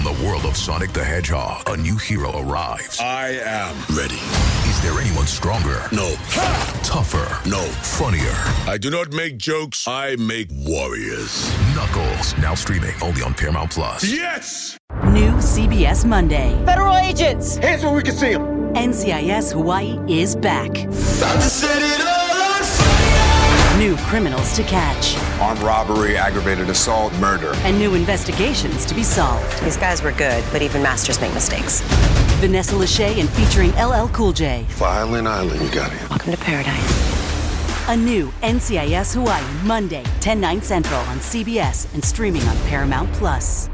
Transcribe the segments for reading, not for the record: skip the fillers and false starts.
From the world of Sonic the Hedgehog, a new hero arrives. I am ready. Is there anyone stronger? No. Ha! Tougher? No. Funnier? I do not make jokes. I make warriors. Knuckles, now streaming only on Paramount Plus. Yes! New CBS Monday. Federal agents! Hands where we can see them. NCIS Hawaii is back. About to set it all on fire! New criminals to catch. Armed robbery, aggravated assault, murder. And new investigations to be solved. These guys were good, but even masters make mistakes. Vanessa Lachey and featuring LL Cool J. Violent Island, you got it. Welcome to paradise. A new NCIS Hawaii, Monday, 10/9 Central on CBS and streaming on Paramount Plus.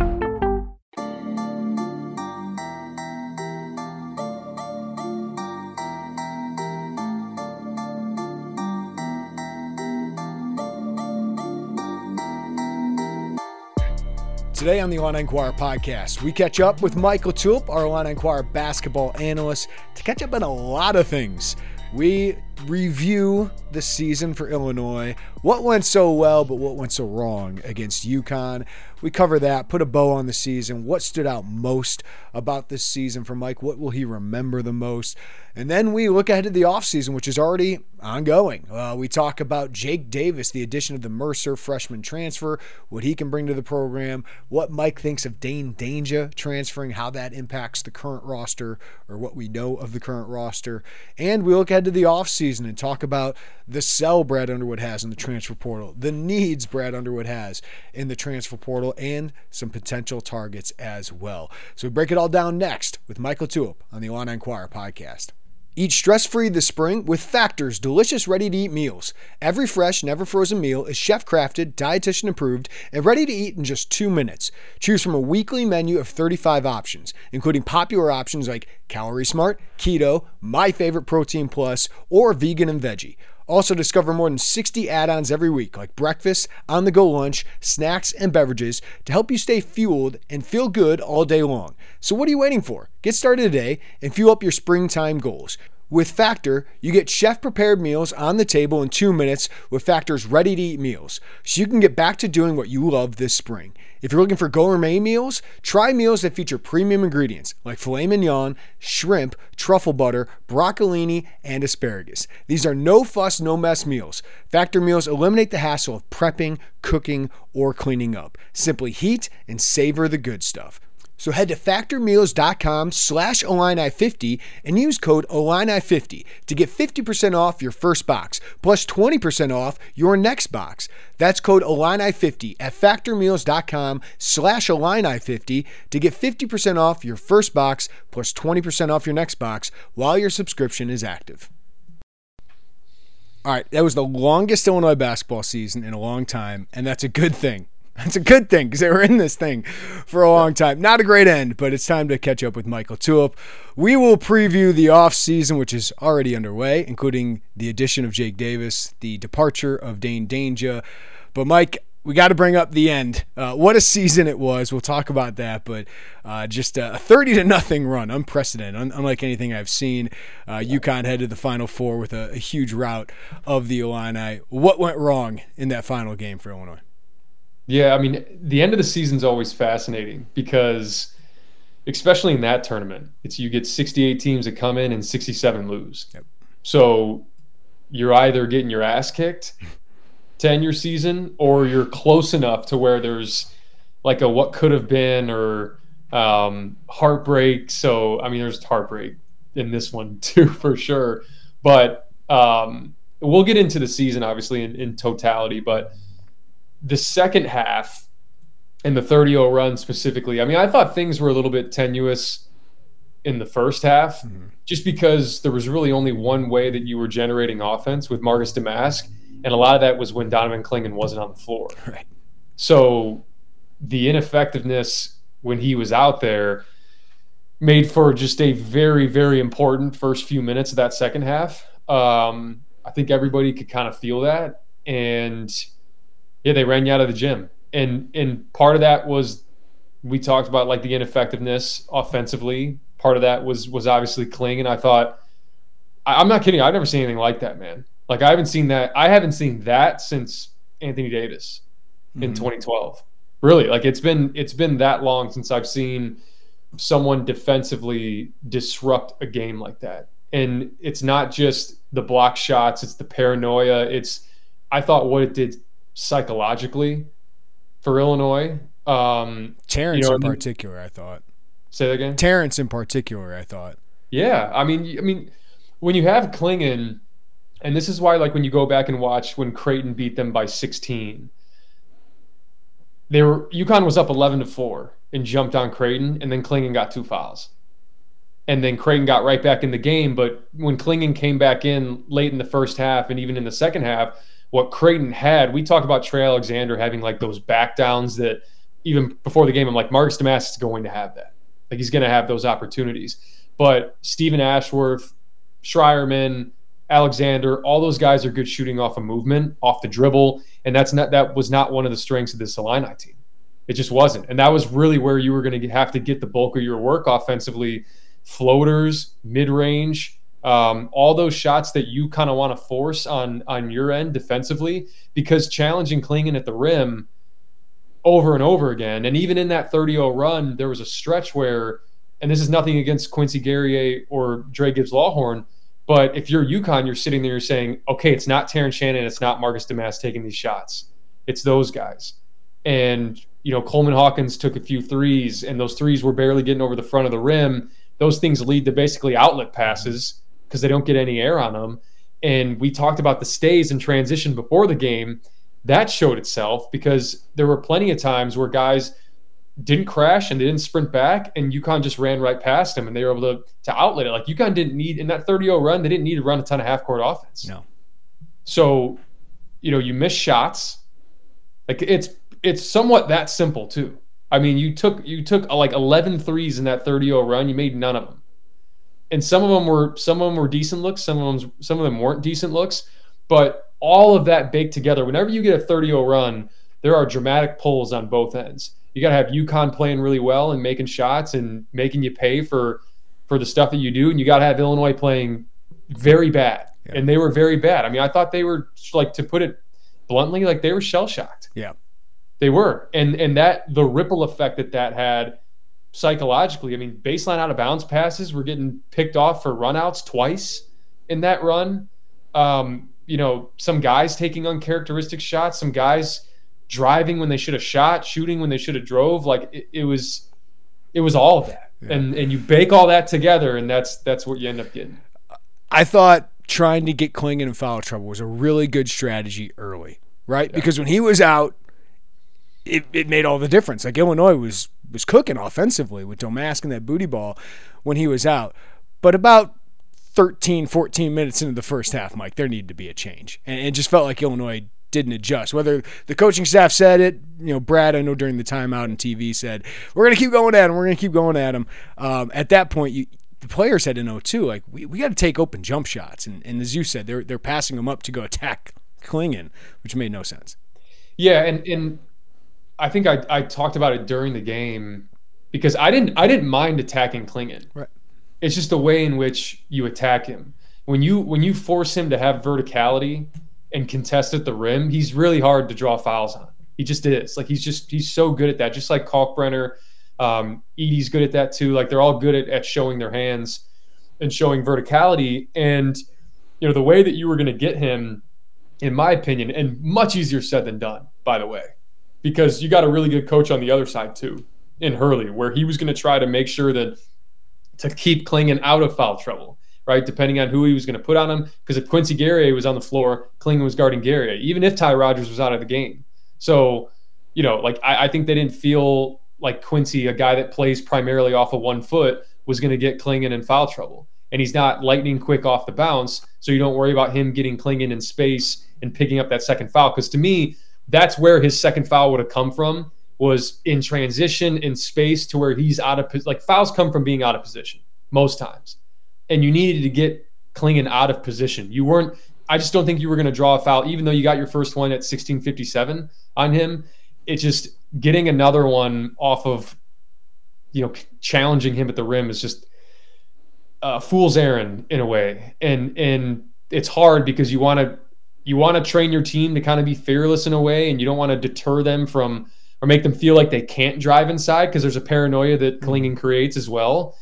Today on the Illini Inquirer podcast, we catch up with Michael Tulip, our Illini Inquirer basketball analyst, to catch up on a lot of things. We review the season for Illinois, what went so well, but what went so wrong against UConn. We cover that, put a bow on the season, what stood out most about this season for Mike, what will he remember the most, and then we look ahead to the offseason, which is already ongoing. We talk about Jake Davis, the addition of the Mercer freshman transfer, what he can bring to the program, what Mike thinks of Dain Dainja transferring, how that impacts the current roster, or what we know of the current roster, and we look ahead to the offseason and talk about the sell Brad Underwood has in the transfer portal, the needs Brad Underwood has in the transfer portal, and some potential targets as well. So we break it all down next with Michael Tulip on the Illini Inquirer podcast. Eat stress-free this spring with Factor's delicious ready-to-eat meals. Every fresh, never frozen meal is chef-crafted, dietitian approved, and ready to eat in just 2 minutes. Choose from a weekly menu of 35 options, including popular options like Calorie Smart, Keto, My Favorite Protein Plus, or Vegan and Veggie. Also discover more than 60 add-ons every week, like breakfast, on-the-go lunch, snacks, and beverages to help you stay fueled and feel good all day long. So what are you waiting for? Get started today and fuel up your springtime goals. With Factor, you get chef-prepared meals on the table in 2 minutes with Factor's ready-to-eat meals, so you can get back to doing what you love this spring. If you're looking for gourmet meals, try meals that feature premium ingredients like filet mignon, shrimp, truffle butter, broccolini, and asparagus. These are no-fuss, no-mess meals. Factor meals eliminate the hassle of prepping, cooking, or cleaning up. Simply heat and savor the good stuff. So head to factormeals.com/Illini50 and use code Illini50 to get 50% off your first box, plus 20% off your next box. That's code Illini50 at factormeals.com/Illini50 to get 50% off your first box, plus 20% off your next box while your subscription is active. All right, that was the longest Illinois basketball season in a long time, and that's a good thing. That's a good thing because they were in this thing for a long time. Not a great end, but it's time to catch up with Michael Tulip. We will preview the offseason, which is already underway, including the addition of Jake Davis, the departure of Dain Dainja. But, Mike, we got to bring up the end. What a season it was. We'll talk about that, but just a 30-0 run, unprecedented, unlike anything I've seen. UConn headed to the Final Four with a huge rout of the Illini. What went wrong in that final game for Illinois? Yeah, I mean, the end of the season is always fascinating because, especially in that tournament, you get 68 teams that come in and 67 lose. Yep. So you're either getting your ass kicked to end your season, or you're close enough to where there's like a what could have been or heartbreak. So, I mean, there's heartbreak in this one too, for sure. But we'll get into the season, obviously, in totality, but the second half and the 30-0 run specifically, I mean, I thought things were a little bit tenuous in the first half, just because there was really only one way that you were generating offense with Marcus Domask, and a lot of that was when Donovan Clingan wasn't on the floor. Right. So the ineffectiveness when he was out there made for just a very, very important first few minutes of that second half. I think everybody could kind of feel that, and yeah, they ran you out of the gym. And part of that was, we talked about like the ineffectiveness offensively. Part of that was obviously Clingan. I thought, I'm not kidding, I've never seen anything like that, man. Like I haven't seen that since Anthony Davis in 2012. Really, like it's been that long since I've seen someone defensively disrupt a game like that. And it's not just the block shots, it's the paranoia. I thought what it did psychologically for Illinois. Terrence in particular, I thought. Say that again? Terrence in particular, I thought. Yeah, I mean, when you have Clingan, and this is why, like, when you go back and watch when Creighton beat them by 16, UConn was up 11-4 and jumped on Creighton, and then Clingan got 2 fouls. And then Creighton got right back in the game. But when Clingan came back in late in the first half and even in the second half, what Creighton had, we talked about Trey Alexander having like those back downs that even before the game, I'm like, Marcus Damas is going to have that. Like, he's going to have those opportunities. But Stephen Ashworth, Schreierman, Alexander, all those guys are good shooting off a movement, off the dribble, and that was not one of the strengths of this Illini team. It just wasn't. And that was really where you were going to have to get the bulk of your work offensively. Floaters, mid-range, all those shots that you kind of want to force on your end defensively, because challenging Clingan at the rim over and over again, and even in that 30-0 run, there was a stretch where, and this is nothing against Quincy Guerrier or Dre Gibbs-Lawhorn, but if you're UConn, you're sitting there saying, okay, it's not Terrence Shannon, it's not Marcus Damas taking these shots. It's those guys. And, Coleman Hawkins took a few threes, and those threes were barely getting over the front of the rim. Those things lead to basically outlet passes because they don't get any air on them. And we talked about the stays and transition before the game. That showed itself because there were plenty of times where guys didn't crash and they didn't sprint back, and UConn just ran right past them, and they were able to outlet it. Like, UConn didn't need, in that 30-0 run, they didn't need to run a ton of half-court offense. No. So, you miss shots. Like, it's somewhat that simple too. I mean, you took like 11 threes in that 30-0 run. You made none of them, and some of them were decent looks. Some of them weren't decent looks. But all of that baked together, whenever you get a 30-0 run, there are dramatic pulls on both ends. You got to have UConn playing really well and making shots and making you pay for the stuff that you do, and you got to have Illinois playing very bad, and they were very bad. I mean, I thought they were, like, to put it bluntly, like, they were shell shocked. Yeah. They were. And that the ripple effect that had psychologically, I mean, baseline out of bounds passes were getting picked off for runouts twice in that run. Some guys taking uncharacteristic shots, some guys driving when they should have shot, shooting when they should have drove. Like, it was all of that. Yeah. And you bake all that together, and that's what you end up getting. I thought trying to get Clingan in foul trouble was a really good strategy early, right? Yeah. Because when he was out, it made all the difference. Like, Illinois was cooking offensively with Domask and that booty ball when he was out. But about 13, 14 minutes into the first half, Mike, there needed to be a change. And it just felt like Illinois didn't adjust. Whether the coaching staff said it, Brad, I know during the timeout on TV said, we're going to keep going at him. We're going to keep going at him. At that point, the players had to know too, like, we got to take open jump shots. And as you said, they're passing them up to go attack Clingan, which made no sense. Yeah, and I think I talked about it during the game because I didn't mind attacking Clingan. Right. It's just the way in which you attack him. When you force him to have verticality and contest at the rim, he's really hard to draw fouls on. He just is. Like, he's so good at that. Just like Kalkbrenner, Edey's good at that too. Like, they're all good at showing their hands and showing verticality. And the way that you were going to get him, in my opinion, and much easier said than done, by the way, because you got a really good coach on the other side too, in Hurley, where he was going to try to make sure that to keep Clingan out of foul trouble, right? Depending on who he was going to put on him. Because if Quincy Guerrier was on the floor, Clingan was guarding Guerrier, even if Ty Rodgers was out of the game. So, I think they didn't feel like Quincy, a guy that plays primarily off of 1 foot, was going to get Clingan in foul trouble. And he's not lightning quick off the bounce, so you don't worry about him getting Clingan in space and picking up that second foul. Because to me, that's where his second foul would have come from, was in transition, in space, to where he's out of – like, fouls come from being out of position most times. And you needed to get Clingan out of position. You weren't – I just don't think you were going to draw a foul, even though you got your first one at 16:57 on him. It's just getting another one off of, challenging him at the rim is just a fool's errand in a way. And it's hard because you want to train your team to kind of be fearless in a way, and you don't want to deter them from or make them feel like they can't drive inside because there's a paranoia that Clingan creates as well.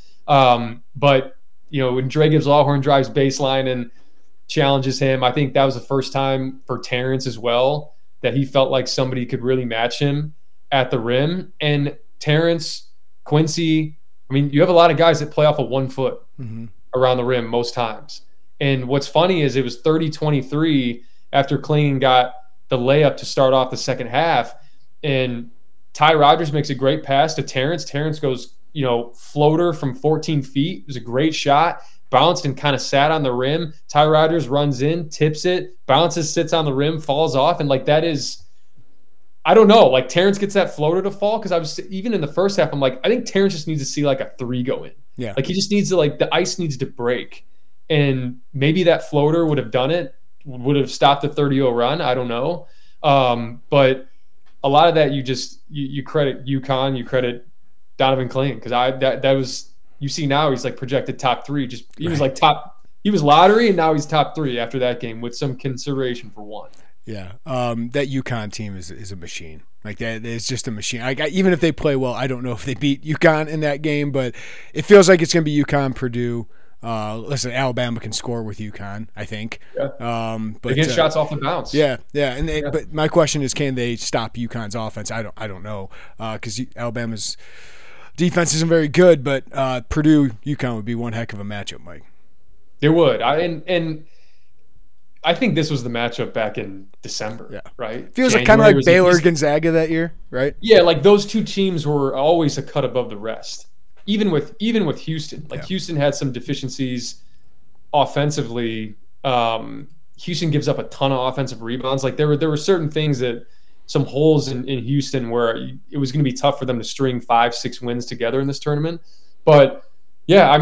But, when Dre Gibbs Lawhorn drives baseline and challenges him, I think that was the first time for Terrence as well that he felt like somebody could really match him at the rim. And Terrence, Quincy, you have a lot of guys that play off of 1 foot around the rim most times. And what's funny is it was 30-23 after Clingan got the layup to start off the second half. And Ty Rodgers makes a great pass to Terrence. Terrence goes, floater from 14 feet. It was a great shot. Bounced and kind of sat on the rim. Ty Rodgers runs in, tips it, bounces, sits on the rim, falls off. And that is, I don't know, Terrence gets that floater to fall. Because I was, even in the first half, I'm like, I think Terrence just needs to see a 3 go in. Yeah. He just needs to, the ice needs to break. And maybe that floater would have done it, would have stopped the 30-0 run. I don't know. But a lot of that you credit UConn, you credit Donovan Clingan, because that was, you see now he's projected top 3. He was he was lottery, and now he's top 3 after that game with some consideration for 1. Yeah, that UConn team is a machine. That is just a machine. Even if they play well, I don't know if they beat UConn in that game, but it feels like it's going to be UConn, Purdue. Listen, Alabama can score with UConn, I think. Yeah. But they get shots off the bounce. Yeah. But my question is, can they stop UConn's offense? I don't know, because Alabama's defense isn't very good. But Purdue UConn would be one heck of a matchup, Mike. It would. And I think this was the matchup back in December. Yeah. Right. Feels kind of like Baylor Gonzaga that year, right? Yeah, those two teams were always a cut above the rest. Even with Houston, Houston had some deficiencies offensively. Houston gives up a ton of offensive rebounds. There were certain things some holes in Houston where it was going to be tough for them to string 5-6 wins together in this tournament. But yeah,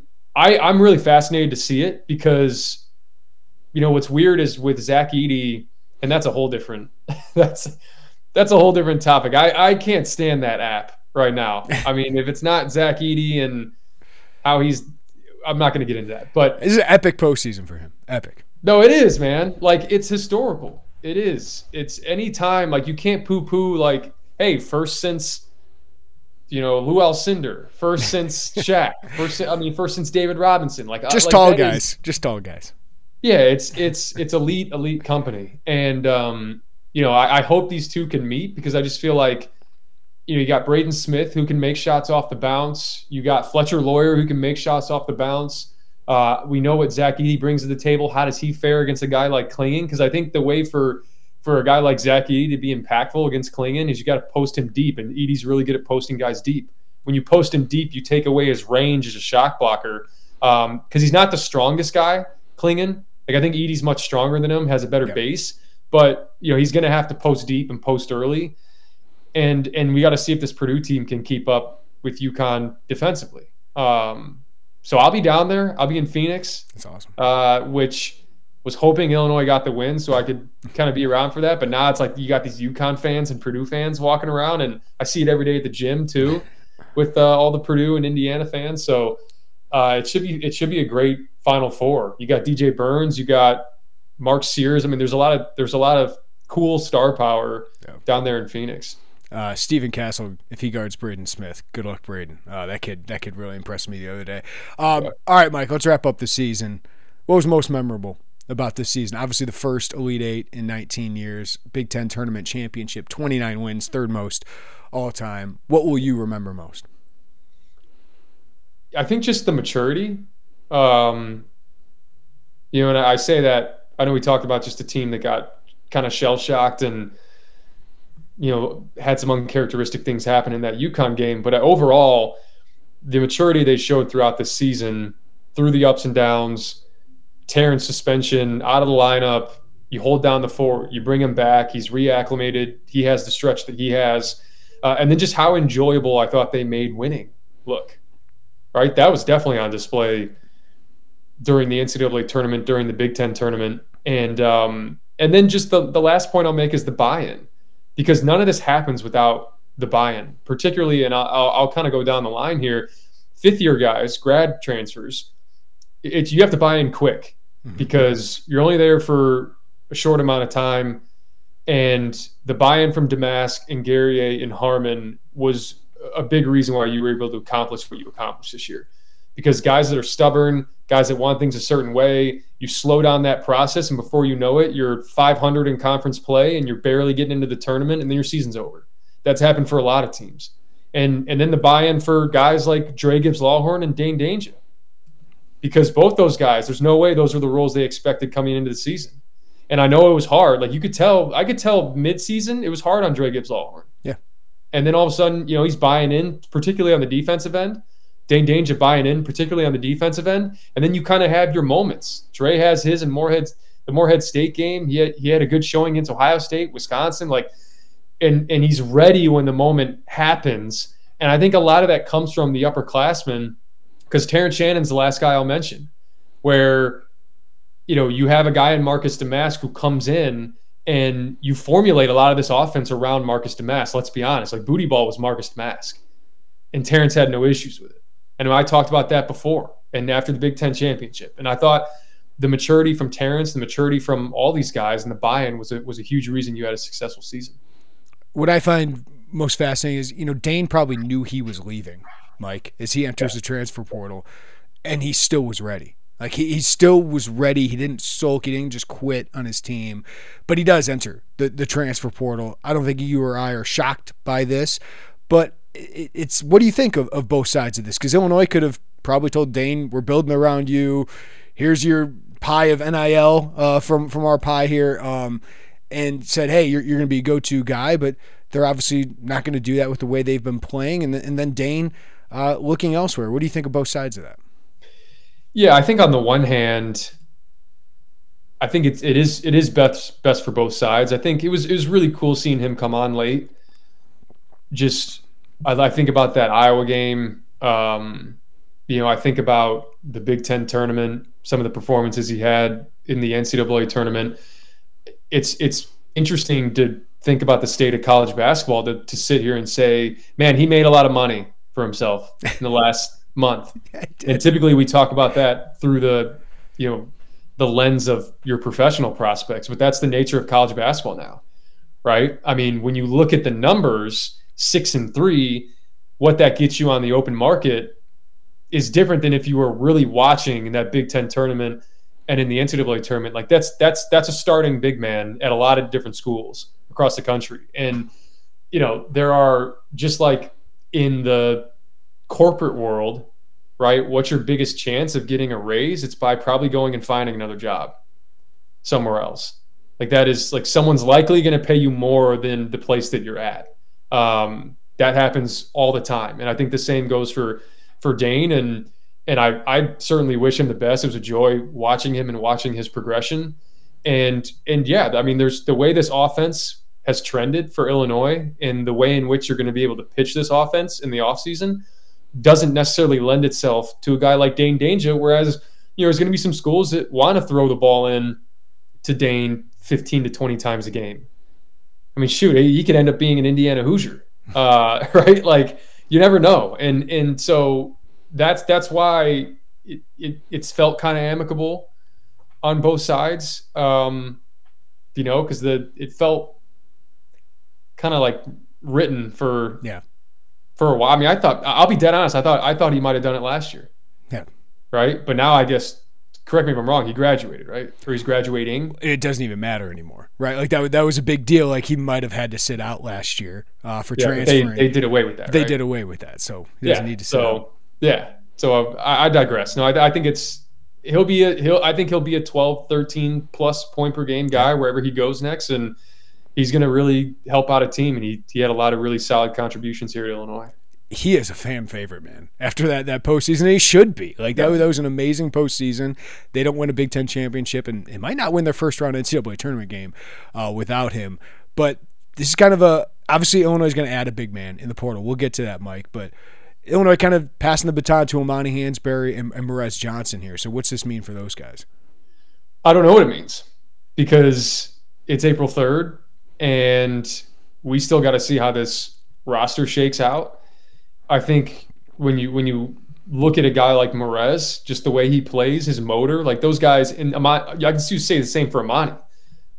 I'm really fascinated to see it because, what's weird is with Zach Edey, and that's a whole different that's a whole different topic. I can't stand that app right now. If it's not Zach Edey and how I'm not going to get into that. But it's an epic postseason for him. Epic. No, it is, man. It's historical. It is. It's any time. You can't poo-poo, hey, first since, Lou Alcindor, first since Shaq, first since David Robinson. Just tall guys. Just tall guys. Yeah, it's elite company. And, I hope these two can meet because I just feel like, you got Braden Smith who can make shots off the bounce. You got Fletcher Lawyer who can make shots off the bounce. We know what Zach Edey brings to the table. How does he fare against a guy like Clingan? Because I think the way for a guy like Zach Edey to be impactful against Clingan is you got to post him deep, and Edey's really good at posting guys deep. When you post him deep, you take away his range as a shot blocker because he's not the strongest guy, Clingan. I think Edey's much stronger than him, has a better base, but he's going to have to post deep and post early. And we got to see if this Purdue team can keep up with UConn defensively. So I'll be down there. I'll be in Phoenix. That's awesome. Which was hoping Illinois got the win so I could kind of be around for that. But now it's you got these UConn fans and Purdue fans walking around, and I see it every day at the gym too with all the Purdue and Indiana fans. So it should be a great Final Four. You got DJ Burns. You got Mark Sears. There's a lot of cool star power down there in Phoenix. Stephen Castle, if he guards Braden Smith, good luck, Braden. That kid really impressed me the other day. All right, Mike, let's wrap up the season. What was most memorable about this season? Obviously, the first Elite Eight in 19 years, Big Ten tournament championship, 29 wins, third most all time. What will you remember most? I think just the maturity. And I say that, I know we talked about just a team that got kind of shell-shocked and had some uncharacteristic things happen in that UConn game. But overall, the maturity they showed throughout the season, through the ups and downs, Terrence suspension, out of the lineup, you hold down the fort, you bring him back, he's reacclimated, he has the stretch that he has. And then just how enjoyable I thought they made winning look. Right? That was definitely on display during the NCAA tournament, during the Big Ten tournament. And then just the last point I'll make is the buy-in. Because none of this happens without the buy-in, particularly, and I'll kind of go down the line here, fifth-year guys, grad transfers, you have to buy in quick because you're only there for a short amount of time. And the buy-in from Domask and Guerrier and Harmon was a big reason why you were able to accomplish what you accomplished this year. Because guys that are stubborn, guys that want things a certain way, you slow down that process, and before you know it, you're 500 in conference play and you're barely getting into the tournament, and then your season's over. That's happened for a lot of teams. And then the buy-in for guys like Dre Gibbs-Lawhorn and Dane Danger. Because both those guys, there's no way those are the roles they expected coming into the season. And I know it was hard. Like I could tell mid-season it was hard on Dre Gibbs-Lawhorn. Yeah. And then all of a sudden, he's buying in, particularly on the defensive end. Dane Danger buying in, particularly on the defensive end. And then you kind of have your moments. Dre has his, and the Morehead State game. He had a good showing against Ohio State, Wisconsin. And he's ready when the moment happens. And I think a lot of that comes from the upperclassmen, because Terrence Shannon's the last guy I'll mention, where you have a guy in Marcus Domask who comes in and you formulate a lot of this offense around Marcus Domask. Let's be honest. Like, booty ball was Marcus Domask, and Terrence had no issues with it. And I talked about that before and after the Big Ten championship. And I thought the maturity from Terrence, the maturity from all these guys, and the buy-in was a huge reason you had a successful season. What I find most fascinating is, Dane probably knew he was leaving, Mike, as he enters the transfer portal, and he still was ready. Like, he still was ready. He didn't sulk. He didn't just quit on his team. But he does enter the transfer portal. I don't think you or I are shocked by this. But it's what do you think of both sides of this? Because Illinois could have probably told Dane, we're building around you. Here's your pie of NIL from our pie here, and said, hey, you're going to be a go-to guy. But they're obviously not going to do that with the way they've been playing. And then Dane looking elsewhere. What do you think of both sides of that? Yeah, I think on the one hand, I think it is best for both sides. I think it was really cool seeing him come on late. Just I think about that Iowa game. I think about the Big Ten tournament, some of the performances he had in the NCAA tournament. It's interesting to think about the state of college basketball to sit here and say, man, he made a lot of money for himself in the last month. And typically we talk about that through the lens of your professional prospects, but that's the nature of college basketball now, right? I mean, when you look at the numbers, 6-3, what that gets you on the open market is different than if you were really watching in that Big Ten tournament and in the NCAA tournament. Like that's a starting big man at a lot of different schools across the country. And, there are, just like in the corporate world, right? What's your biggest chance of getting a raise? It's by probably going and finding another job somewhere else. Like, that is like, someone's likely going to pay you more than the place that you're at. That happens all the time. And I think the same goes for Dane. And I certainly wish him the best. It was a joy watching him and watching his progression. And yeah, I mean, there's the way this offense has trended for Illinois, and the way in which you're going to be able to pitch this offense in the offseason doesn't necessarily lend itself to a guy like Dane Danger, whereas, there's going to be some schools that want to throw the ball in to Dane 15 to 20 times a game. I mean, shoot, he could end up being an Indiana Hoosier, right? Like, you never know. And so that's why it's felt kind of amicable on both sides, because it felt kind of like written for a while. I mean, I'll be dead honest, I thought he might have done it last year. Yeah. Right? But now, I guess, correct me if I'm wrong, he graduated, right? Or he's graduating. It doesn't even matter anymore, right? Like, that was a big deal. Like, he might have had to sit out last year for transferring. They did away with that, They did away with that, so he doesn't need to sit out. Yeah. So I digress. No, I think he'll be a 12, 13 plus point per game guy wherever he goes next, and he's going to really help out a team. And he had a lot of really solid contributions here at Illinois. He is a fan favorite, man. After that postseason, he should be. Like, that was an amazing postseason. They don't win a Big Ten championship, and it might not win their first round NCAA tournament game without him. But this is kind of obviously Illinois is going to add a big man in the portal. We'll get to that, Mike. But Illinois kind of passing the baton to Amani Hansberry and Morez Johnson here. So what's this mean for those guys? I don't know what it means, because it's April 3rd, and we still got to see how this roster shakes out. I think when you look at a guy like Morez, just the way he plays, his motor, like those guys, and I can say the same for Amani.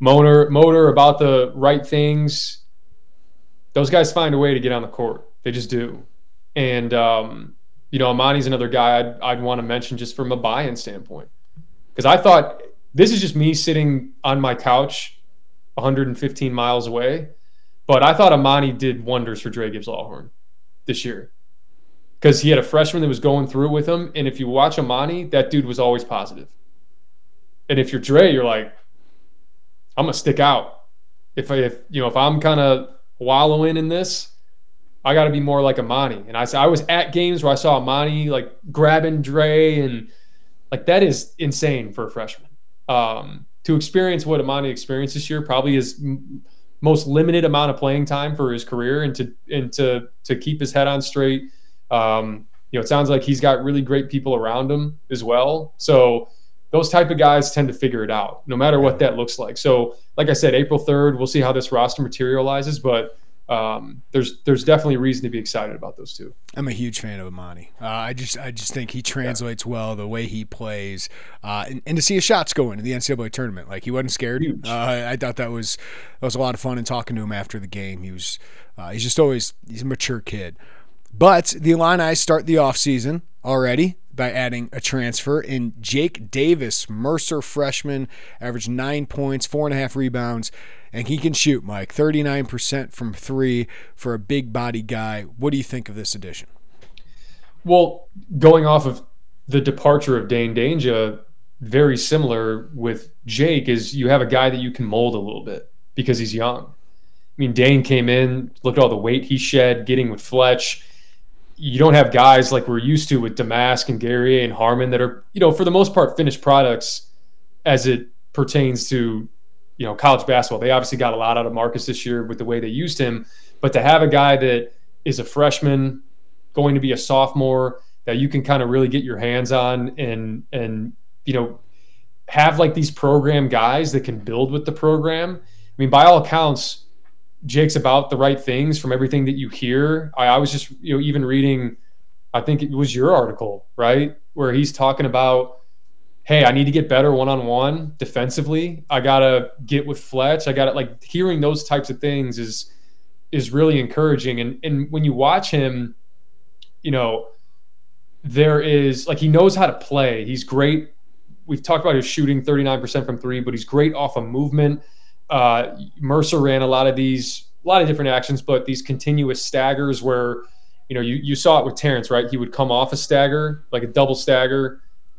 motor about the right things. Those guys find a way to get on the court. They just do. And, Amani's another guy I'd want to mention just from a buy-in standpoint. Because I thought, this is just me sitting on my couch 115 miles away, but I thought Amani did wonders for Dre Gibbs-Lawhorn this year. Because he had a freshman that was going through it with him, and if you watch Amani, that dude was always positive. And if you're Dre, you're like, I'm going to stick out. If I'm kind of wallowing in this, I got to be more like Amani. And I was at games where I saw Amani like grabbing Dre, and like that is insane for a freshman. To experience what Amani experienced this year, probably his most limited amount of playing time for his career, and to keep his head on straight. It sounds like he's got really great people around him as well. So those type of guys tend to figure it out, no matter what that looks like. So, like I said, April 3rd, we'll see how this roster materializes, but there's definitely reason to be excited about those two. I'm a huge fan of Amani. I just think he translates well, the way he plays, and to see his shots go into the NCAA tournament. Like, he wasn't scared. I thought that was a lot of fun. And talking to him after the game, he's a mature kid. But the Illini start the offseason already by adding a transfer in Jake Davis, Mercer freshman, averaged 9 points, 4.5 rebounds, and he can shoot, Mike, 39% from three for a big body guy. What do you think of this addition? Well, going off of the departure of Dane Dainja, very similar with Jake is you have a guy that you can mold a little bit because he's young. I mean, Dane came in, look at all the weight he shed, getting with Fletch. You don't have guys like we're used to with Damask and Guerrier and Harmon that are, for the most part, finished products as it pertains to, college basketball. They obviously got a lot out of Marcus this year with the way they used him, but to have a guy that is a freshman, going to be a sophomore, that you can kind of really get your hands on and have like these program guys that can build with the program. I mean, by all accounts, Jake's about the right things from everything that you hear. I was just, even reading, I think it was your article, right? Where he's talking about, hey, I need to get better one-on-one defensively. I got to get with Fletch. I got to, like, hearing those types of things is really encouraging. And when you watch him, there is, like, he knows how to play. He's great. We've talked about his shooting 39% from three, but he's great off of movement. Mercer ran a lot of different actions, but these continuous staggers where, you saw it with Terrence, right? He would come off a stagger, like a double stagger,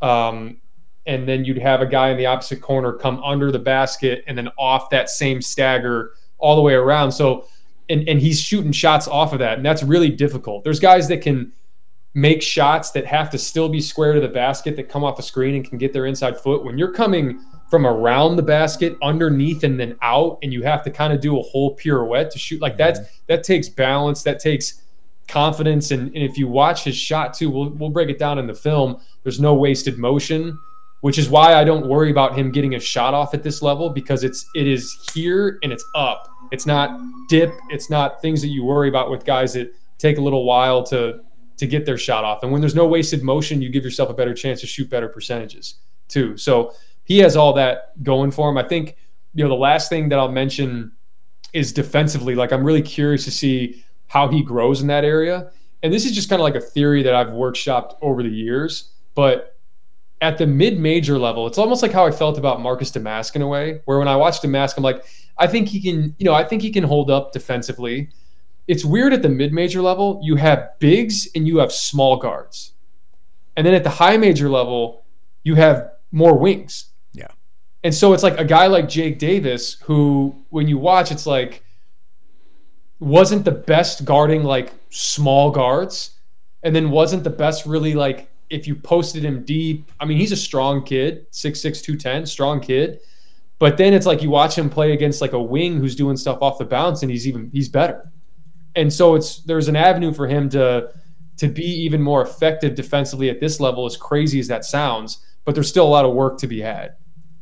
and then you'd have a guy in the opposite corner come under the basket and then off that same stagger all the way around. So, and he's shooting shots off of that, and that's really difficult. There's guys that can make shots that have to still be square to the basket that come off a screen and can get their inside foot. When you're coming from around the basket, underneath, and then out, and you have to kind of do a whole pirouette to shoot like that takes balance, that takes confidence. And if you watch his shot too, we'll break it down in the film. There's no wasted motion, which is why I don't worry about him getting a shot off at this level, because it is here and it's up. It's not dip. It's not things that you worry about with guys that take a little while to get their shot off. And when there's no wasted motion, you give yourself a better chance to shoot better percentages too. So he has all that going for him. I think, the last thing that I'll mention is defensively. Like, I'm really curious to see how he grows in that area. And this is just kind of like a theory that I've workshopped over the years. But at the mid-major level, it's almost like how I felt about Marcus Damask in a way, where when I watched Damask, I'm like, I think he can hold up defensively. It's weird at the mid-major level, you have bigs and you have small guards. And then at the high major level, you have more wings. Yeah. And so it's like a guy like Jake Davis, who, when you watch, it's like, wasn't the best guarding like small guards, and then wasn't the best really like if you posted him deep. I mean, he's a strong kid, 6'6", 210, strong kid. But then it's like you watch him play against like a wing who's doing stuff off the bounce, and he's better. And so there's an avenue for him to be even more effective defensively at this level, as crazy as that sounds. But there's still a lot of work to be had.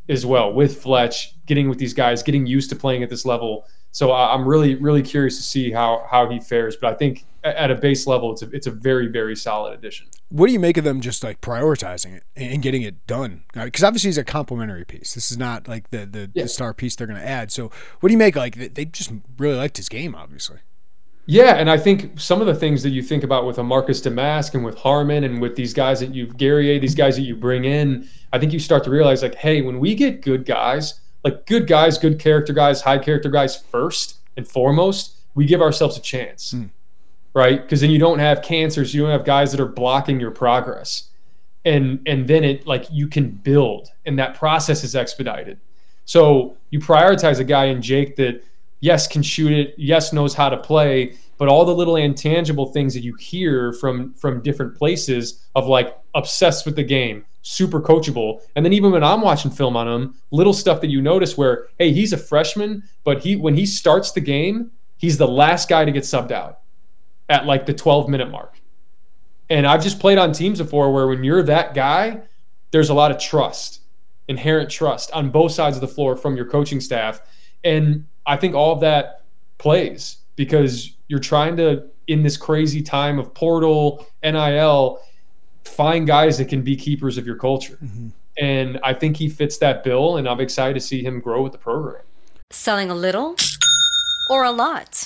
as well with Fletch, getting with these guys, getting used to playing at this level. So I'm really, really curious to see how he fares. But I think at a base level, it's a very, very solid addition. What do you make of them just like prioritizing it and getting it done? Because obviously he's a complementary piece. This is not like the star piece they're going to add. So what do you make? Like they just really liked his game, obviously. Yeah, and I think some of the things that you think about with a Marcus Damask and with Harmon and with these guys that Guerrier, these guys that you bring in, I think you start to realize like, hey, when we get good guys, good character guys, high character guys first and foremost, we give ourselves a chance, right? Because then you don't have cancers, you don't have guys that are blocking your progress, and then it like you can build, and that process is expedited. So you prioritize a guy in Jake that yes can shoot it, yes knows how to play, but all the little intangible things that you hear from different places of like obsessed with the game, super coachable. And then even when I'm watching film on him, little stuff that you notice where, hey, he's a freshman, but when he starts the game, he's the last guy to get subbed out at like the 12-minute mark. And I've just played on teams before where when you're that guy, there's a lot of trust, inherent trust on both sides of the floor from your coaching staff. And I think all of that plays because you're trying to, in this crazy time of portal, NIL, find guys that can be keepers of your culture. Mm-hmm. And I think he fits that bill, and I'm excited to see him grow with the program. Selling a little or a lot?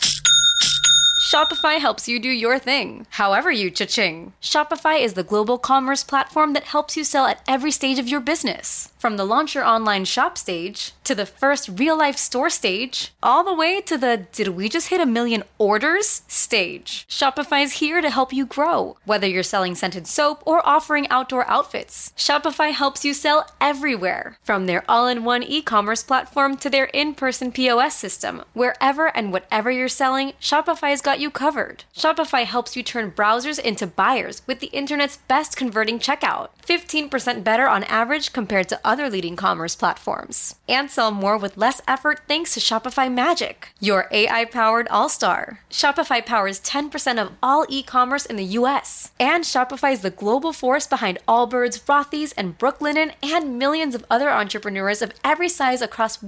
Shopify helps you do your thing, however you cha-ching. Shopify is the global commerce platform that helps you sell at every stage of your business. From the launch your online shop stage, to the first real-life store stage, all the way to the did we just hit 1 million orders stage. Shopify's here to help you grow. Whether you're selling scented soap or offering outdoor outfits, Shopify helps you sell everywhere. From their all-in-one e-commerce platform to their in-person POS system, wherever and whatever you're selling, Shopify's got you covered. Shopify helps you turn browsers into buyers with the internet's best converting checkout. 15% better on average compared to other leading commerce platforms. And sell more with less effort thanks to Shopify Magic, your AI-powered all-star. Shopify powers 10% of all e-commerce in the US. And Shopify is the global force behind Allbirds, Rothy's, and Brooklinen, and millions of other entrepreneurs of every size across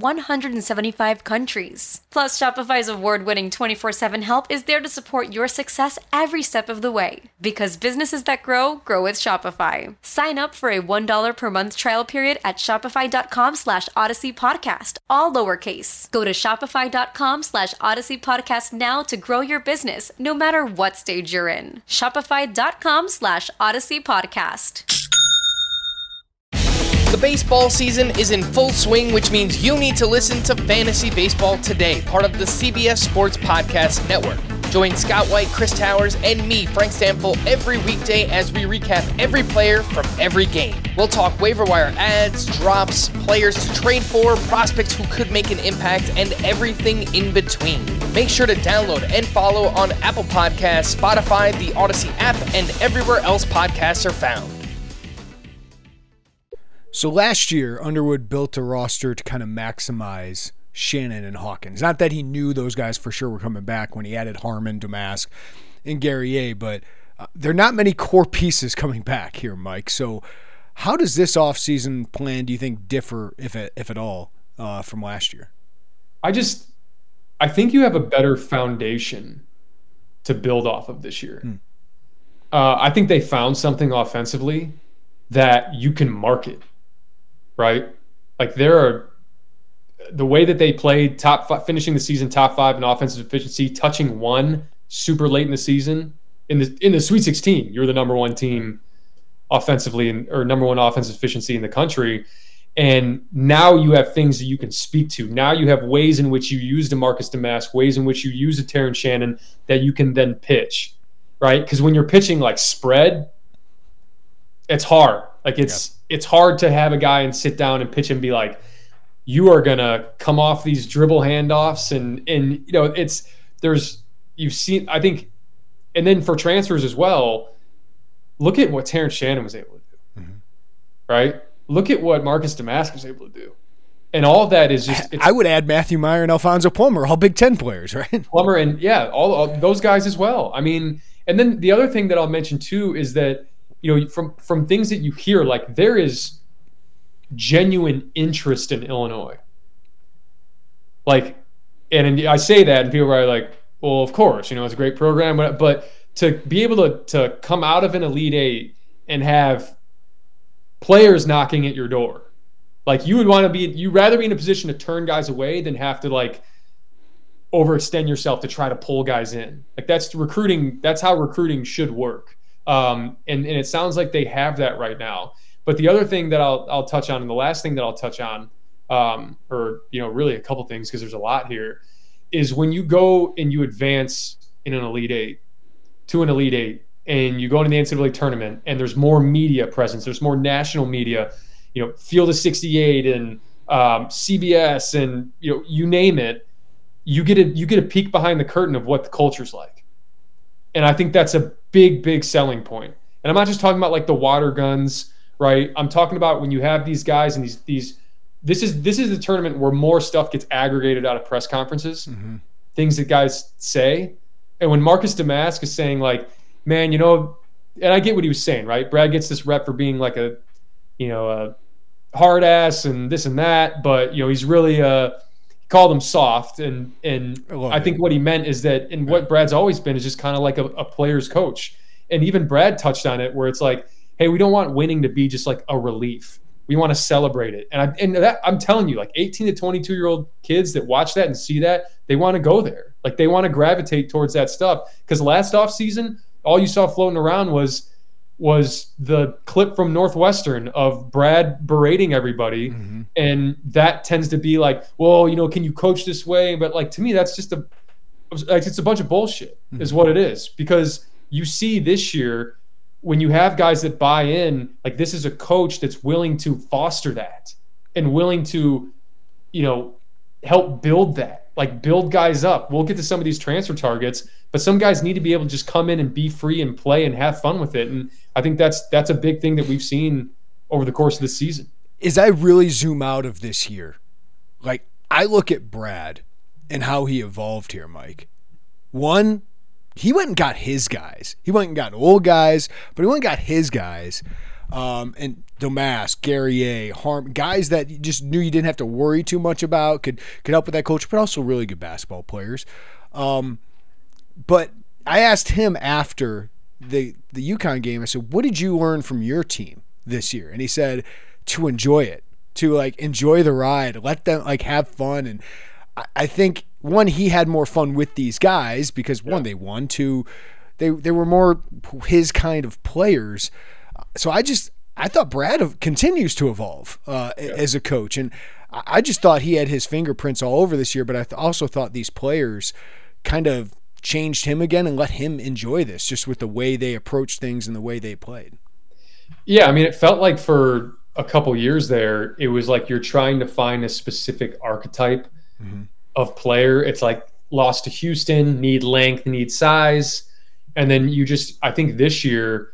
175 countries. Plus, Shopify's award-winning 24/7 help is there to support your success every step of the way. Because businesses that grow with Shopify. Sign up for a $1 per month trial period at shopify.com/Odyssey Podcast, all lowercase. Go to shopify.com/Odyssey Podcast now to grow your business, no matter what stage you're in. Shopify.com/Odyssey Podcast. The baseball season is in full swing, which means you need to listen to Fantasy Baseball Today, part of the CBS Sports Podcast Network. Join Scott White, Chris Towers, and me, Frank Stample, every weekday as we recap every player from every game. We'll talk waiver wire ads, drops, players to trade for, prospects who could make an impact, and everything in between. Make sure to download and follow on Apple Podcasts, Spotify, the Odyssey app, and everywhere else podcasts are found. So last year, Underwood built a roster to kind of maximize Shannon and Hawkins. Not that he knew those guys for sure were coming back when he added Harmon, Damask, and Guerrier, but there are not many core pieces coming back here, Mike. So how does this offseason plan, do you think, differ, if at all, from last year? I think you have a better foundation to build off of this year. I think they found something offensively that you can market, right? Like the way that they played, finishing the season top 5 in offensive efficiency, touching 1 super late in the season. In the Sweet 16, you're the number 1 team offensively or number 1 offensive efficiency in the country. And now you have things that you can speak to. Now you have ways in which you use DeMarcus Damask, ways in which you use a Terrence Shannon that you can then pitch, right? Because when you're pitching like spread, it's hard. Like it's hard to have a guy and sit down and pitch and be like, you are gonna come off these dribble handoffs and you know you've seen, I think, and then for transfers as well, look at what Terrence Shannon was able to do, right? Look at what Marcus Damask was able to do, and all of that is just. I would add Matthew Meyer and Alfonso Plummer, all Big Ten players, right? Plummer and all those guys as well. I mean, and then the other thing that I'll mention too is that from things that you hear, like there is genuine interest in Illinois. Like, and I say that, and people are like, well, of course, it's a great program, but to be able to come out of an Elite Eight and have players knocking at your door, like you'd rather be in a position to turn guys away than have to like overextend yourself to try to pull guys in. Like that's recruiting. That's how recruiting should work. And it sounds like they have that right now. But the other thing that I'll touch on, and the last thing that I'll touch on, or really a couple things because there's a lot here, is when you go and you advance in an Elite Eight to an Elite Eight, and you go into the NCAA tournament, and there's more media presence, there's more national media, Field of 68 and CBS, and you name it, you get a peek behind the curtain of what the culture's like, and I think that's a big selling point. And I'm not just talking about like the water guns, right? I'm talking about when you have these guys and these. This is the tournament where more stuff gets aggregated out of press conferences, things that guys say. And when Marcus Domask is saying like, man, and I get what he was saying, right? Brad gets this rep for being like a hard ass and this and that, but he's really he called him soft. And I think what he meant is that, and what Brad's always been is just kind of like a player's coach. And even Brad touched on it where it's like, hey, we don't want winning to be just like a relief. We want to celebrate it. And I'm telling you, like 18 to 22-year-old kids that watch that and see that, they want to go there. Like they want to gravitate towards that stuff. Because last offseason, all you saw floating around was the clip from Northwestern of Brad berating everybody. And that tends to be like, well, can you coach this way? But like to me, that's just it's a bunch of bullshit is what it is. Because you see this year, when you have guys that buy in, like this is a coach that's willing to foster that and willing to, help build that, like build guys up. We'll get to some of these transfer targets, but some guys need to be able to just come in and be free and play and have fun with it. And I think that's a big thing that we've seen over the course of the season. As I really zoom out of this year, like I look at Brad and how he evolved here, Mike. One, he went and got his guys. He went and got old guys, but he went and got his guys. And Domask, Guerrier, Harm, guys that you just knew you didn't have to worry too much about, could help with that culture, but also really good basketball players. But I asked him after the UConn game, I said, what did you learn from your team this year? And he said, to enjoy it, to like enjoy the ride, let them like have fun. And I think, one, he had more fun with these guys because one, they won, two, they were more his kind of players. So I thought Brad continues to evolve as a coach. And I just thought he had his fingerprints all over this year, but I also thought these players kind of changed him again and let him enjoy this just with the way they approached things and the way they played. Yeah, I mean, it felt like for a couple years there, it was like you're trying to find a specific archetype of player. It's like lost to Houston, need length, need size. And then I think this year,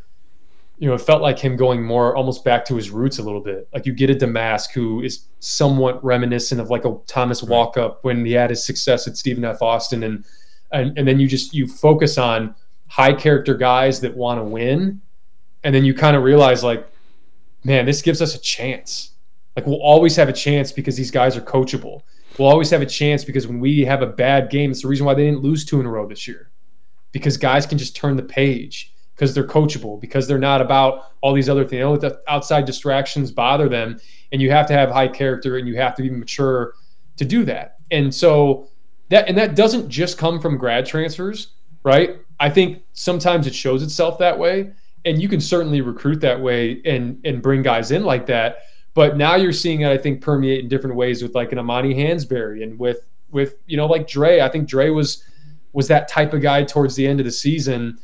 it felt like him going more almost back to his roots a little bit. Like you get a Domask who is somewhat reminiscent of like a Thomas Walkup when he had his success at Stephen F. Austin. And then you focus on high character guys that want to win. And then you kind of realize like, man, this gives us a chance. Like we'll always have a chance because these guys are coachable. We'll always have a chance because when we have a bad game, it's the reason why they didn't lose 2 in a row this year. Because guys can just turn the page, because they're coachable, because they're not about all these other things. Let the outside distractions bother them, and you have to have high character and you have to be mature to do that. And so that doesn't just come from grad transfers, right? I think sometimes it shows itself that way, and you can certainly recruit that way and bring guys in like that. But now you're seeing it, I think, permeate in different ways with like an Amani Hansberry and with like Dre. I think Dre was that type of guy towards the end of the season.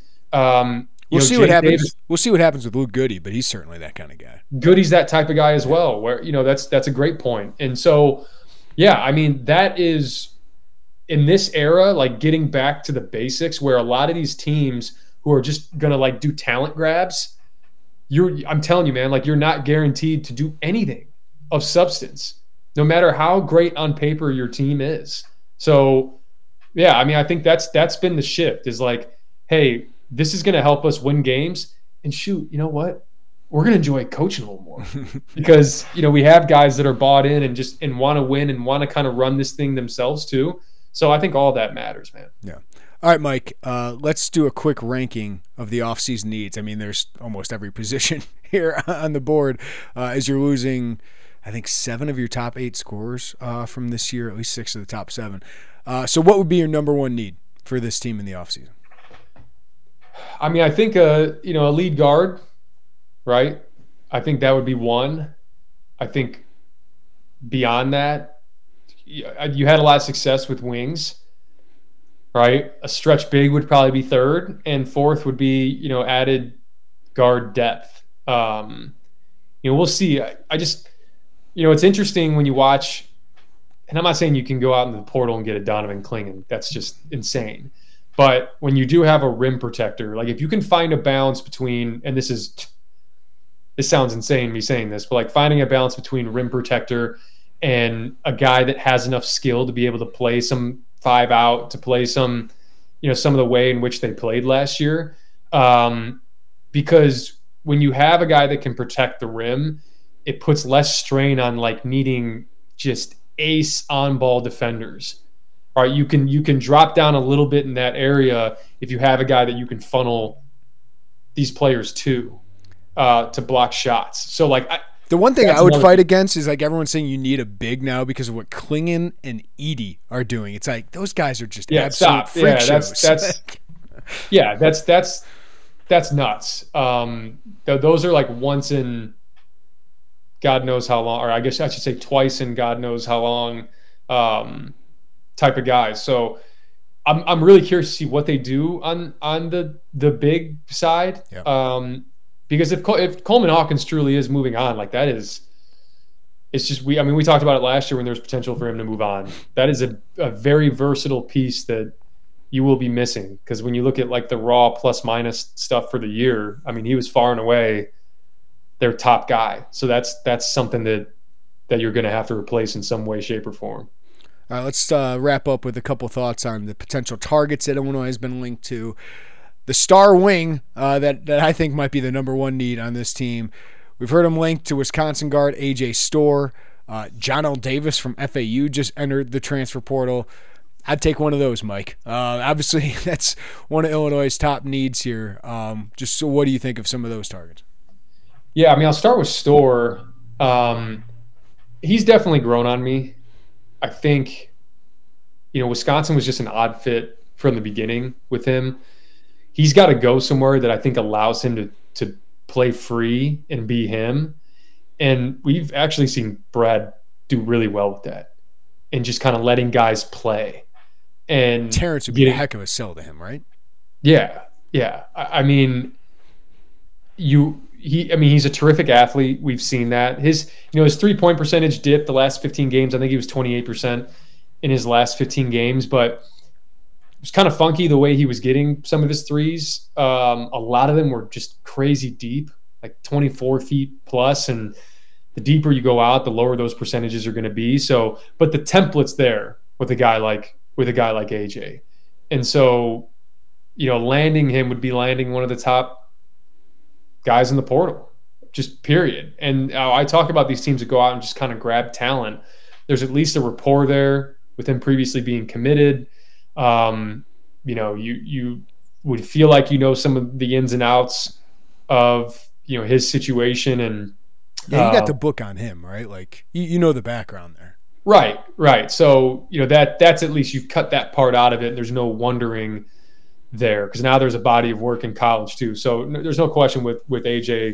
We'll see what happens. We'll see what happens with Luke Goody, but he's certainly that kind of guy. Goody's that type of guy as well. Where that's a great point. And so, yeah, I mean that is in this era, like getting back to the basics, where a lot of these teams who are just gonna like do talent grabs. I'm telling you, man, like you're not guaranteed to do anything of substance, no matter how great on paper your team is. So, yeah, I mean, I think that's been the shift is like, hey, this is going to help us win games. And shoot, you know what? we're going to enjoy coaching a little more because, we have guys that are bought in and want to win and want to kind of run this thing themselves too. So I think all that matters, man. Yeah. All right, Mike, let's do a quick ranking of the offseason needs. I mean, there's almost every position here on the board as you're losing, I think, 7 of your top 8 scorers from this year, at least 6 of the top 7. So what would be your number one need for this team in the offseason? I mean, I think, a lead guard, right? I think that would be one. I think beyond that, you had a lot of success with wings, right? A stretch big would probably be third, and fourth would be, added guard depth. We'll see. I just, it's interesting when you watch, and I'm not saying you can go out in the portal and get a Donovan Clingan. That's just insane. But when you do have a rim protector, like if you can find a balance between, and this sounds insane me saying this, but like finding a balance between rim protector and a guy that has enough skill to be able to play some 5 out, to play some, some of the way in which they played last year. Because when you have a guy that can protect the rim, it puts less strain on like needing just ace on-ball defenders. All right, you can drop down a little bit in that area if you have a guy that you can funnel these players to block shots. So like the one thing I would fight against is like everyone's saying you need a big now because of what Clingan and Edey are doing. It's like those guys are just absolute freak shows. That's nuts. Those are like once in God knows how long, or I guess I should say twice in God knows how long type of guys. So I'm really curious to see what they do on the big side. Yeah. Because if Coleman Hawkins truly is moving on, like that is, it's just we talked about it last year when there was potential for him to move on. That is a very versatile piece that you will be missing, because when you look at like the raw plus minus stuff for the year, I mean, he was far and away their top guy. So that's something that you're going to have to replace in some way, shape, or form. All right, let's wrap up with a couple thoughts on the potential targets that Illinois has been linked to. The star wing that I think might be the number one need on this team. We've heard him linked to Wisconsin guard A.J. Storr. John L. Davis from FAU just entered the transfer portal. I'd take one of those, Mike. Obviously, that's one of Illinois' top needs here. Just so what do you think of some of those targets? Yeah, I mean, I'll start with Storr. He's definitely grown on me. I think, Wisconsin was just an odd fit from the beginning with him. He's got to go somewhere that I think allows him to play free and be him. And we've actually seen Brad do really well with that and just kind of letting guys play. And Terrence would be a heck of a sell to him, right? Yeah. Yeah. I mean, he's a terrific athlete. We've seen that. His 3-point percentage dipped the last 15 games. I think he was 28% in his last 15 games, but it was kind of funky the way he was getting some of his threes. A lot of them were just crazy deep, like 24 feet plus, and the deeper you go out, the lower those percentages are going to be. So, but the template's there with a guy like AJ. And so, landing him would be landing one of the top guys in the portal, just period. And I talk about these teams that go out and just kind of grab talent. There's at least a rapport there with him previously being committed. You would feel like some of the ins and outs of his situation, and you got the book on him, right? Like you know the background there. Right. So that's at least you've cut that part out of it. And there's no wondering there, because now there's a body of work in college too. So there's no question with AJ,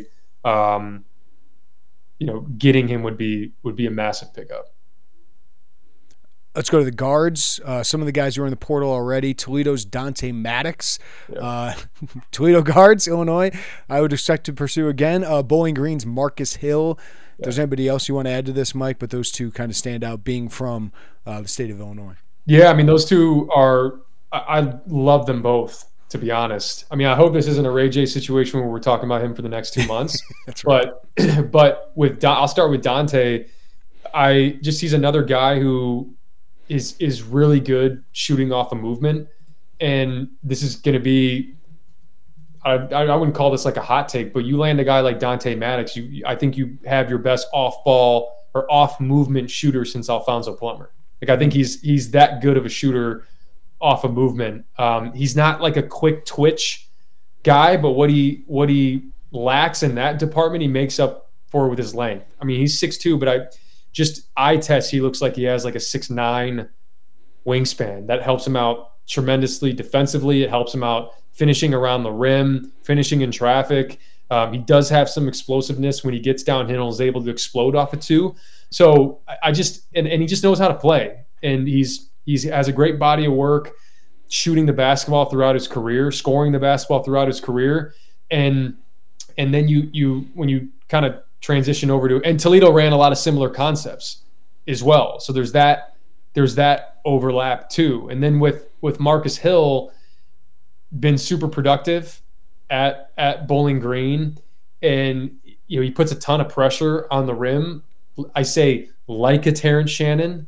getting him would be a massive pickup. Let's go to the guards. Some of the guys who are in the portal already. Toledo's Dante Maddox. Yeah. Toledo guards, Illinois, I would expect to pursue again. Bowling Green's Marcus Hill. If there's anybody else you want to add to this, Mike, but those two kind of stand out being from the state of Illinois. Yeah, I mean, those two are – I love them both, to be honest. I mean, I hope this isn't a Ray J situation where we're talking about him for the next 2 months. That's right. But I'll start with Dante. He's another guy who – is really good shooting off a movement, and this is going to be I wouldn't call this like a hot take, but you land a guy like Dante Maddox, I think you have your best off ball or off movement shooter since Alfonso Plummer. Like I think he's that good of a shooter off of movement. He's not like a quick twitch guy, but what he lacks in that department, he makes up for with his length. I mean, he's 6'2", but eye test, he looks like he has like a 6'9" wingspan. That helps him out tremendously defensively. It helps him out finishing around the rim, finishing in traffic. He does have some explosiveness when he gets downhill, is able to explode off of two. So I just and he just knows how to play. And he has a great body of work, shooting the basketball throughout his career, scoring the basketball throughout his career. And then you when you kind of transition over to, and Toledo ran a lot of similar concepts as well. So there's that overlap too. And then with Marcus Hill, been super productive at Bowling Green, and he puts a ton of pressure on the rim. I say like a Terrence Shannon,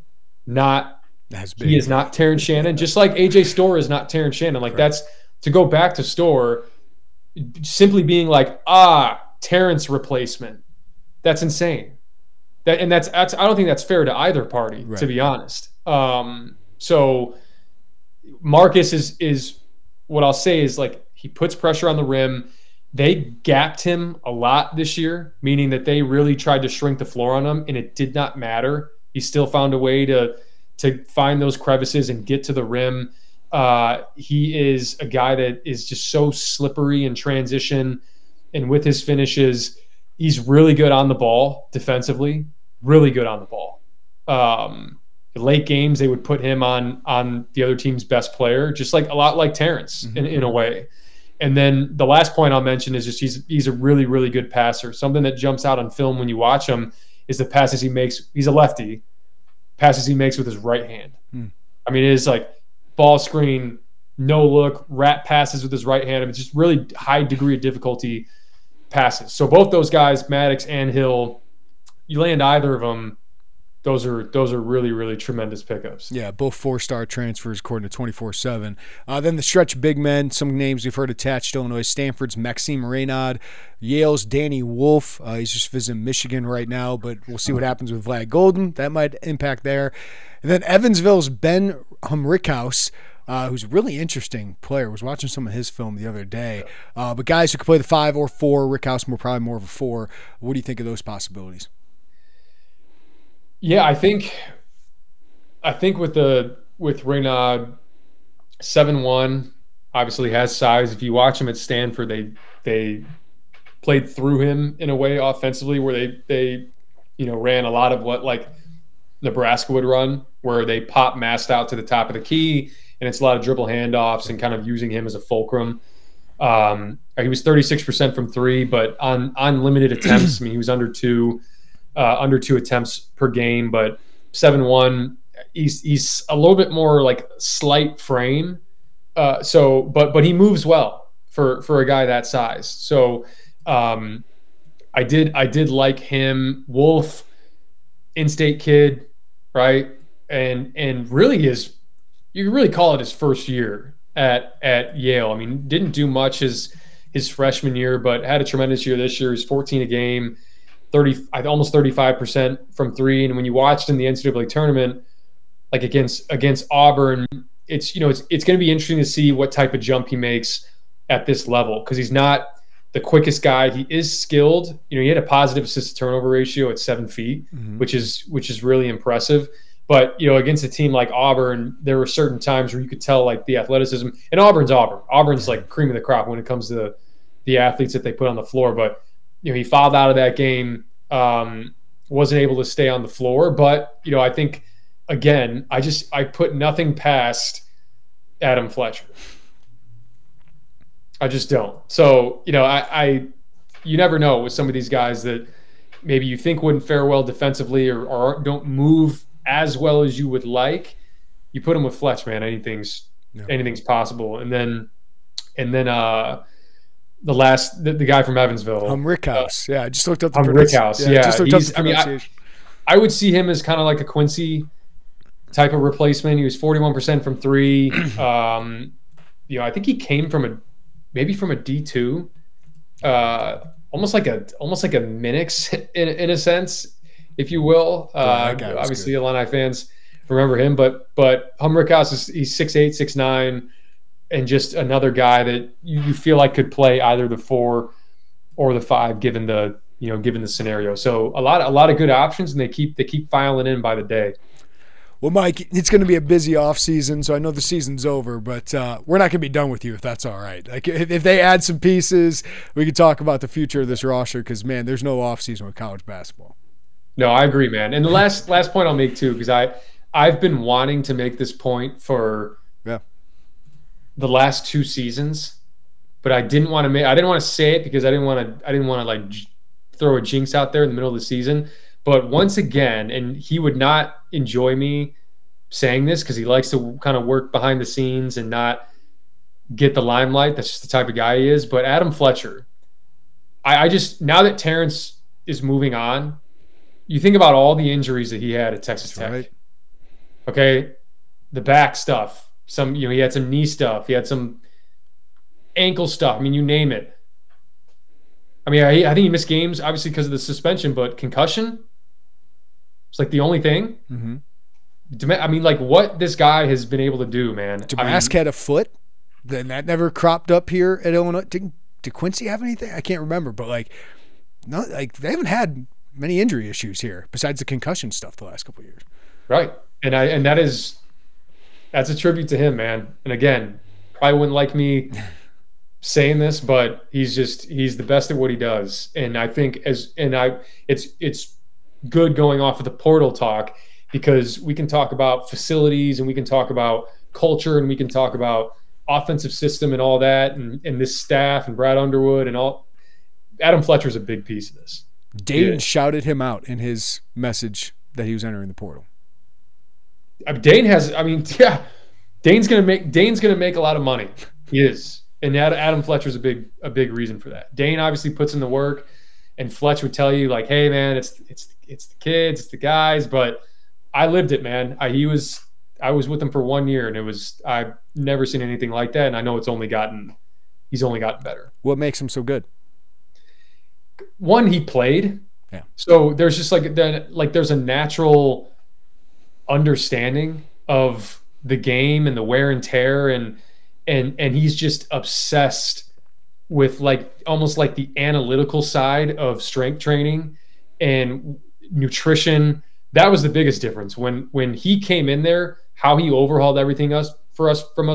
he is not Terrence Shannon, just like AJ Storr is not Terrence Shannon. Like that's to go back to Storr simply being like Terrence replacement. That's insane. That's I don't think that's fair to either party, to be honest. So Marcus is what I'll say is like he puts pressure on the rim. They gapped him a lot this year, meaning that they really tried to shrink the floor on him, and it did not matter. He still found a way to find those crevices and get to the rim. He is a guy that is just so slippery in transition, and with his finishes, he's really good on the ball defensively, really good on the ball. Late games, they would put him on the other team's best player, just like a lot like Terrence in a way. And then the last point I'll mention is just he's a really, really good passer. Something that jumps out on film when you watch him is the passes he makes. He's a lefty. Passes he makes with his right hand. I mean, it is like ball screen, no look, rat passes with his right hand. I mean, it's just really high degree of difficulty passes. So both those guys, Maddox and Hill, you land either of them, those are really, really tremendous pickups. Yeah, both 4-star transfers according to 24/7. Then the stretch big men, some names we've heard attached to Illinois: Stanford's Maxime Reynaud, Yale's Danny Wolf. He's just visiting Michigan right now, but we'll see what happens with Vlad Golden. That might impact there. And then Evansville's Ben Humrickhouse, who's a really interesting player. I was watching some of his film the other day. But guys who could play the 5 or 4, Rickhouse probably more of a 4. What do you think of those possibilities? Yeah, I think with Reynaud, 7'1", obviously has size. If you watch him at Stanford, they played through him in a way offensively where they ran a lot of what like Nebraska would run, where they pop Mast out to the top of the key, and it's a lot of dribble handoffs and kind of using him as a fulcrum. He was 36% from 3, but on limited attempts. I mean, he was under two attempts per game, but 7'1", he's a little bit more like slight frame. But he moves well for a guy that size. So I did like him. Wolf, in-state kid, right? And really you can really call it his first year at Yale. I mean, didn't do much his freshman year, but had a tremendous year this year. He's 14 a game. Almost 35% from 3, and when you watched in the NCAA tournament, like against Auburn, it's going to be interesting to see what type of jump he makes at this level, because he's not the quickest guy. He is skilled. He had a positive assist to turnover ratio at 7 feet, which is really impressive. But against a team like Auburn, there were certain times where you could tell like the athleticism. And Auburn's Auburn. Auburn's like cream of the crop when it comes to the athletes that they put on the floor, but. He fouled out of that game, wasn't able to stay on the floor. But, I think, again, I put nothing past Adam Fletcher. I just don't. So, you never know with some of these guys that maybe you think wouldn't fare well defensively or don't move as well as you would like. You put them with Fletch, man. Anything's possible. And then the guy from Evansville, Humrickhouse. I just looked up the Humrickhouse. pronunciation. I would see him as kind of like a Quincy type of replacement. He was 41% from 3. I think he came from maybe from a D2, almost like a Minix in a sense, if you will. Obviously, Illini fans remember him, but Humrickhouse he's 6'8", 6'9", and just another guy that you feel like could play either the 4 or the 5, given the scenario. So a lot of good options, and they keep filing in by the day. Well, Mike, it's going to be a busy off season, so I know the season's over, but we're not going to be done with you if that's all right. Like if they add some pieces, we could talk about the future of this roster because, man, there's no off season with college basketball. No, I agree, man. And the last point I'll make too, because I've been wanting to make this point for the last 2 seasons, but I didn't want to say it because I didn't want to like throw a jinx out there in the middle of the season. But once again, and he would not enjoy me saying this because he likes to kind of work behind the scenes and not get the limelight. That's just the type of guy he is. But Adam Fletcher, I just, now that Terrence is moving on, you think about all the injuries that he had at Texas Tech. Right. Okay, the back stuff. He had some knee stuff. He had some ankle stuff. I mean, you name it. I mean, I think he missed games, obviously, because of the suspension, but concussion, it's like the only thing. Mm-hmm. I mean, like what this guy has been able to do, man. Damask had a foot. Then that never cropped up here at Illinois. Did Quincy have anything? I can't remember, but they haven't had many injury issues here besides the concussion stuff the last couple of years. Right. And that's a tribute to him, man. And again, probably wouldn't like me saying this, but he's the best at what he does. And I think it's good going off of the portal talk because we can talk about facilities and we can talk about culture and we can talk about offensive system and all that and this staff and Brad Underwood and all. Adam Fletcher's a big piece of this. Dane shouted him out in his message that he was entering the portal. Dane's gonna make a lot of money. He is. And Adam Fletcher's a big reason for that. Dane obviously puts in the work, and Fletch would tell you like, "Hey, man, it's the kids, it's the guys." But I lived it, man. I was with him for 1 year, and I've never seen anything like that. And I know he's only gotten better. What makes him so good? One, he played. Yeah. So there's just there's a natural understanding of the game and the wear and tear and he's just obsessed with almost like the analytical side of strength training and nutrition. That was the biggest difference when he came in there, how he overhauled everything for us from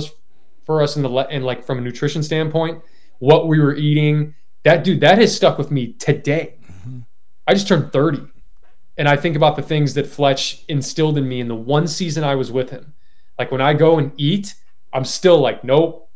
a nutrition standpoint, what we were eating. That has stuck with me today. Mm-hmm. I just turned 30 and I think about the things that Fletch instilled in me in the 1 season I was with him. Like when I go and eat, I'm still like, nope.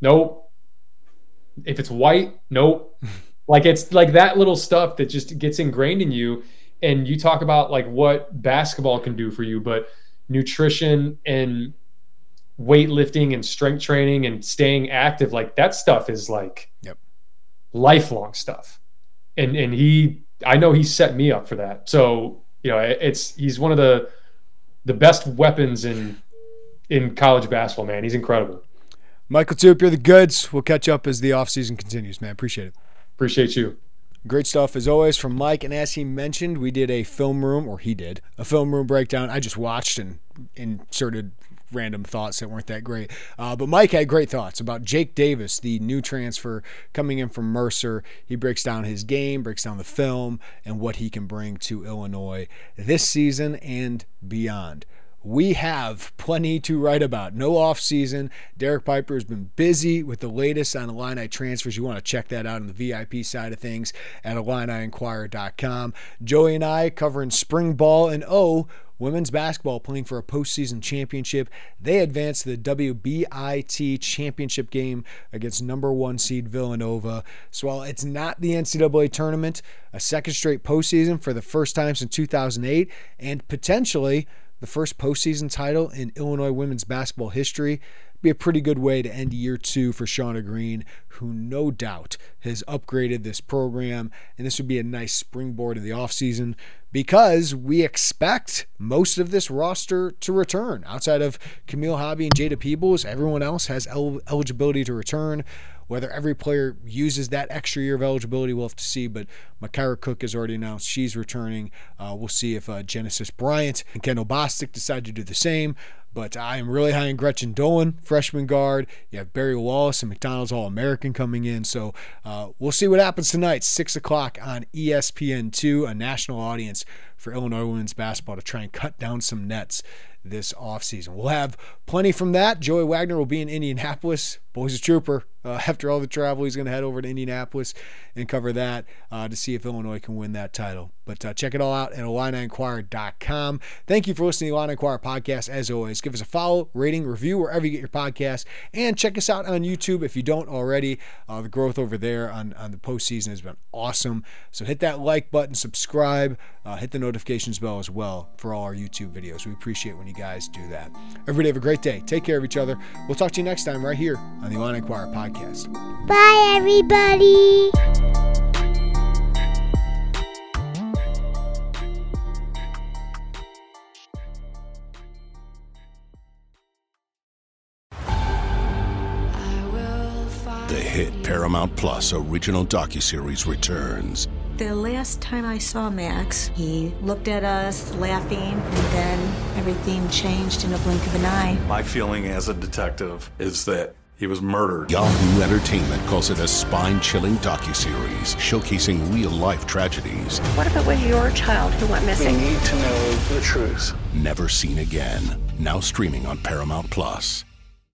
If it's white, nope. Like it's like that little stuff that just gets ingrained in you. And you talk about like what basketball can do for you, but nutrition and weightlifting and strength training and staying active, like that stuff is like lifelong stuff. And I know he set me up for that. So, he's one of the best weapons in college basketball, man. He's incredible. Michael Toop, you're the goods. We'll catch up as the offseason continues, man. Appreciate it. Appreciate you. Great stuff as always from Mike. And as he mentioned, he did a film room breakdown. I just watched and inserted random thoughts that weren't that great. But Mike had great thoughts about Jake Davis, the new transfer coming in from Mercer. He breaks down his game, breaks down the film, and what he can bring to Illinois this season and beyond. We have plenty to write about. No off season. Derek Piper has been busy with the latest on Illini transfers. You want to check that out on the VIP side of things at IlliniInquirer.com. Joey and I covering spring ball and women's basketball playing for a postseason championship. They advanced to the WBIT championship game against number 1 seed Villanova. So while it's not the NCAA tournament, a second straight postseason for the first time since 2008, and potentially the first postseason title in Illinois women's basketball history, be a pretty good way to end year 2 for Shauna Green, who no doubt has upgraded this program. And this would be a nice springboard in the offseason because we expect most of this roster to return. Outside of Camille Hobby and Jada Peebles, everyone else has eligibility to return. Whether every player uses that extra year of eligibility, we'll have to see, but Mykaira Cook has already announced she's returning. We'll see if Genesis Bryant and Kendall Bostic decide to do the same. But I am really high on Gretchen Dolan, freshman guard. You have Barry Wallace and McDonald's All-American coming in. So we'll see what happens tonight, 6 o'clock on ESPN2, a national audience for Illinois women's basketball to try and cut down some nets this offseason. We'll have plenty from that. Joey Wagner will be in Indianapolis. Boy's a trooper. After all the travel, he's going to head over to Indianapolis and cover that to see if Illinois can win that title. But check it all out at IlliniInquirer.com. Thank you for listening to the Illini Inquirer podcast. As always, give us a follow, rating, review, wherever you get your podcasts. And check us out on YouTube if you don't already. The growth over there on the postseason has been awesome. So hit that like button, subscribe, hit the notifications bell as well for all our YouTube videos. We appreciate when you guys do that. Everybody have a great day. Take care of each other. We'll talk to you next time right here on the Illini Inquirer podcast. Bye, everybody. The hit Paramount Plus original docuseries returns. The last time I saw Max, he looked at us laughing, and then everything changed in a blink of an eye. My feeling as a detective is that he was murdered. Yahoo Entertainment calls it a spine-chilling docuseries showcasing real-life tragedies. What if it was your child who went missing? We need to know the truth. Never seen again. Now streaming on Paramount Plus.